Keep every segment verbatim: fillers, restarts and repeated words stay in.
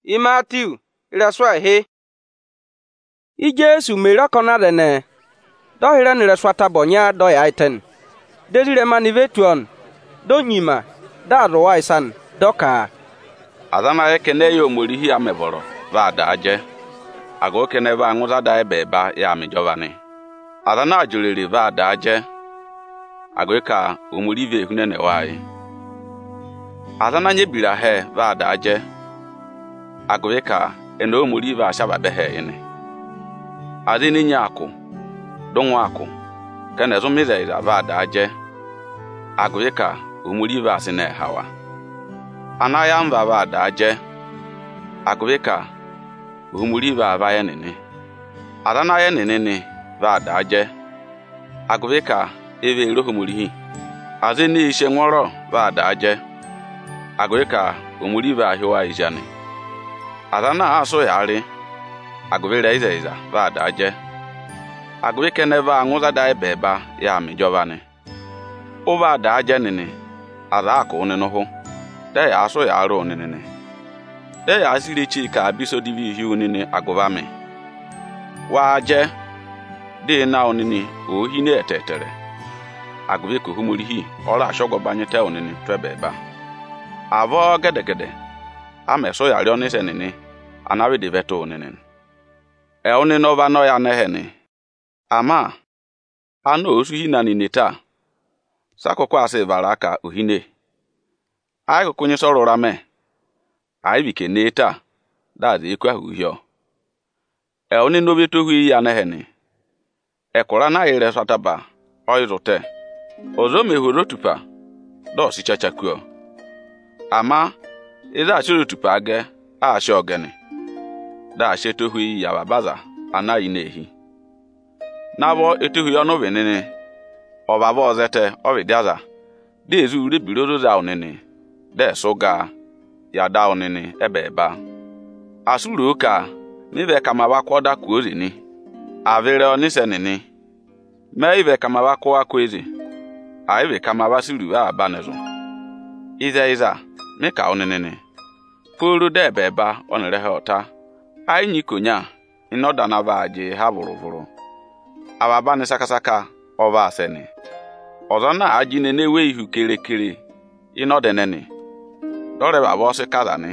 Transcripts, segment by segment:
I Matthew reswa he. I Jesu mera kona dene. Do hira ni reswa tabonya do ya iten. Dedire manivetuon. Do nyima da ro waisan doka. Adana ekene yo morihi ameboro va da aje. Ago kene va nguza da ebeba ya mijovani. Adana ajuliri va da aje. Ago ka umurive hunene wai. Adana nyebira he va da aje. Ago ka eno umurive ashaba behe ine. Adini nyako donwako kene zumize ira va da aje. Ago ka umurive asine hawa. Anaya mva va da aje. Ago ka umuri va va yenene. Adana yenene va da aje. Ago ka eve ro humuri. Azini ishe nworo va da aje. Ago ka umuri va hiwa ijane. Adana aso yari. Ago re ize iza va da aje. Ago ke neva nguza da ebeba ya mi jovane. O va da aje nene. Ada ko neno ho. De ya aso yaro nene. De ya asiri chi ka biso divi hiu nini agovame. Wa aje. De na onini o hi ne etetere. Agove ko humuri hi ora ashogo banyete onini twebeba. Avo gede gede. Ame so yari onise nini. Anawe de veto onini. E oni no va no ya neheni. Ama. Ano osu hi na nini ta. Sakoko ase varaka uhine. Aiko kunye soro rame. Aibike neta. Dazi ikwa uhio. E oni no beto hui ya neheni. E kora na ire sataba. Oizote. Ozo mehuro tupa. Do si chachakuo. Ama. Iza ashuru tupa age. A ashe ogeni. Da ashe to hui ya babaza. Ana inehi. Nabo eto hui ono venene. Obaba ozete. Ovidiaza. Dezu ure birozo za onene. De soga. Ya da onene ebe eba. Asuru ka mive kama wakwoda kuozi ni. Avere onise nini. Me ive kama wakwa kwezi. Aive kama wasuru wa abanezo. Iza iza mika onene ni. Furu de ebe eba onere he ota. Ai nyikonya inoda na vaje ha vuru vuru. Ababane sakasaka ova aseni. Ozona ajine newe ihu kere kere. Inode neni. Dore babo se kadani.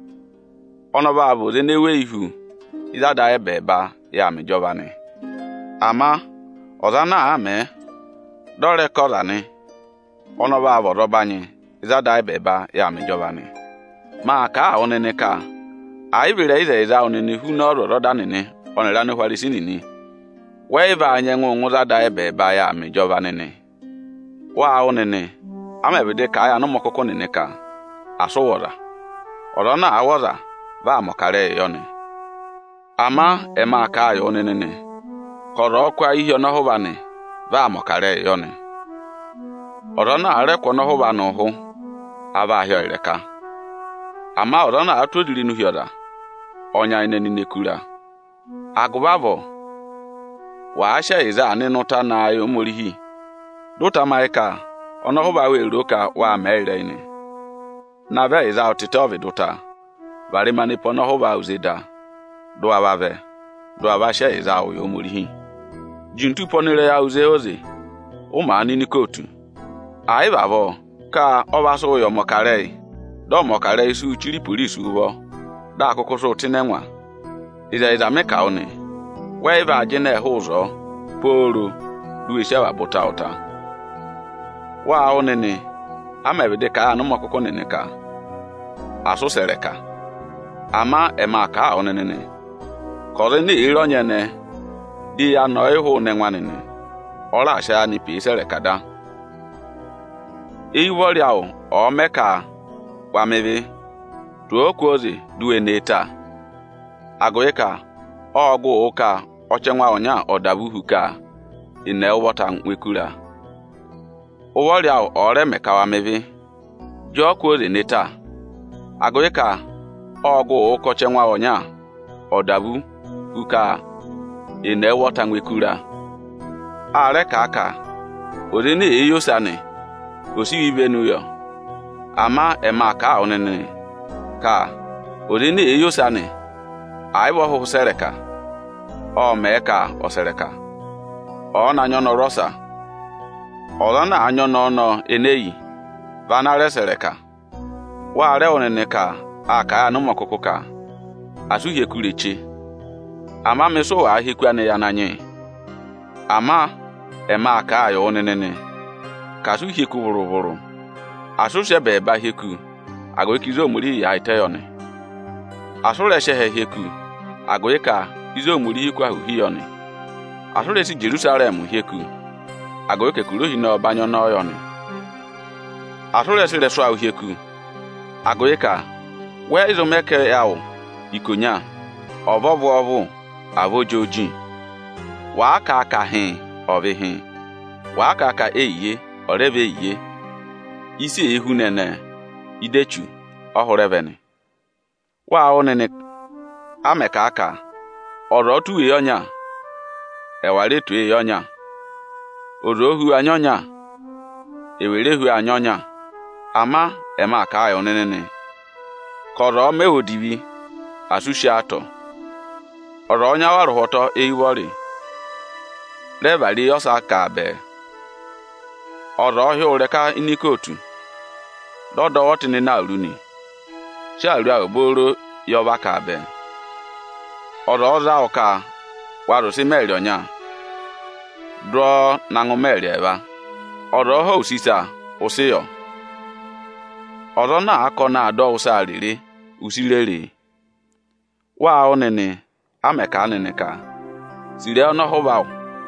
Ono babo de newe ihu. Iza da ebe eba ya mi jovani. Ama ozana ame. Dore kodani. Ono babo robani. Iza da ebe eba ya mi jovani. Ma ka onene ka. Aibire iza iza onene hu no ro danini. Onera no hwarisi nini. Weva anyengu nguza da ebe eba ya mi jovani ni. Wa onene. Ama ebede ka ya no mokoko nene ka. Asowora. Orona awoza va mokare yoni. Ama ema ka yo nene. Koro kwa ihio no hobane va mokare yoni. Orona arekwo no hobane ho aba ahio ireka. Ama orona atodiri nu hioda. Onya ine ni nekura. Agubavo. Wa asha iza anenuta na ayo morihi. Dota maika ono hoba we roka wa mere ine. Na ve iza otite ovi dota. Vari manipo no hoba uzida. Do abave. Do abashe iza oyo murihi. Jintu ponire ya uze oze. Uma anini kotu. Aiva vo. Ka obaso oyo mokare. Do mokare isu chiri polisi ubo. Da akoko so tinenwa. Iza iza meka oni. Weva ajine huzo. Poro. Duisha wa bota ota. Wa onene. Ama ebede ka anu makoko nene ka. Aso sereka. Ama ema ka onene. Koze ni ironye ne. Di ya no ihu ne nwanene. Ola asha ni pi sereka da. Iwori awo o meka wa mebe. Tuo kozi duwe neta. Agoyeka ogu uka ochenwa onya odabuhu ka. Ine wota nwekura. Owori awo ore meka wa mebe. Jo kozi neta. Agoyeka ogu ukoche nwa onya odabu uka ine wota nwekura. Are ka aka odini eyosane osi ibe nuyo. Ama ema ka onene ka odini eyosani aibo ho sereka o meka o sereka o na nyo no rosa o na anyo no no eneyi vana resereka wa re onene ka aka anu makoko ka asu hekureche ama meso wa hekwane ya nanye ama ema aka ayo onene ka su heku buruburu asu shebe ba heku agokizo muri ya iteyone asu le shehe heku agoyeka izo muri heku ahu hiyone asu le si Jerusalem heku agoyeke kurohi na obanyo na oyone asu le si le so ahu heku agoyeka we izo meke yawo ikonya obobu obu avojoji wa aka aka hin obihin wa aka aka eiye orebe iye isi ehu nene idechu ohureveni wa onene ameka aka oro tu eyonya eware tu eyonya orohu anyonya ewerehu anyonya ama ema aka ayo nene koro mehodibi asushi ato oro onya waruhoto eiwori lebali yosa ka be oro hi oreka inikotu dodo wotini na runi sharu agboro yoba ka be oro oza oka warusi meri onya dro na ngomeri eba oro ho usisa usiyo oro na akọ na ado usariri usirere wa onene ameka anene ka sire ono hoba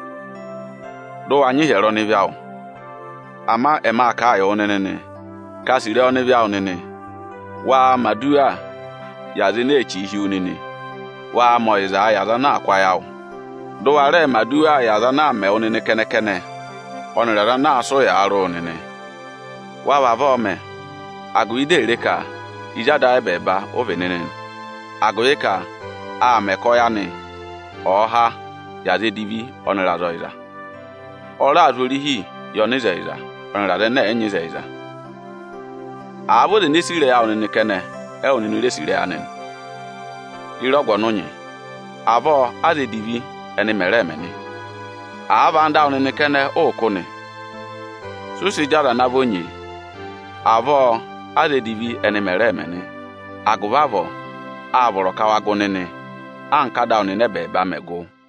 do anyi hero ni biao ama ema aka ayo onene ka sire oni biao nene wa madua yazi na echi hi unene wa moiza yaza na akwa yao do ware madua yaza na me onene kene kene onere na aso ya aro onene wa baba ome aguide reka ijada ebeba ovenene agoyeka a mekoyani oha yaze divi onera zoiza ora azurihi yonizaiza onera na enyizaiza abo de nisire ya onene kene e onene resire anen irogwo nunyi abo aze divi eni meremeni aba nda onene kene okune susi jara na bonyi abo aze divi eni meremeni agubavo aboro kawagonene anka down in ebe ba mego